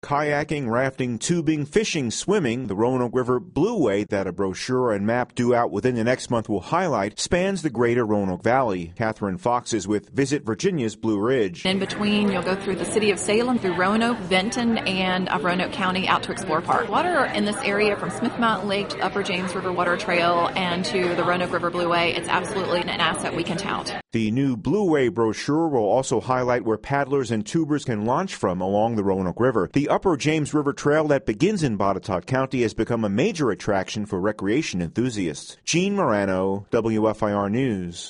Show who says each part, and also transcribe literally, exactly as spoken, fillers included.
Speaker 1: Kayaking, rafting, tubing, fishing, swimming, the Roanoke River Blueway that a brochure and map due out within the next month will highlight spans the greater Roanoke Valley. Catherine Fox is with Visit Virginia's Blue Ridge.
Speaker 2: In between, you'll go through the city of Salem, through Roanoke, Benton, and uh, Roanoke County out to Explore Park. Water in this area from Smith Mountain Lake to Upper James River Water Trail and to the Roanoke River Blueway, it's absolutely an asset we can tout.
Speaker 1: The new Blueway brochure will also highlight where paddlers and tubers can launch from along the Roanoke River. The Upper James River Trail that begins in Botetourt County has become a major attraction for recreation enthusiasts. Gene Morano, W F I R News.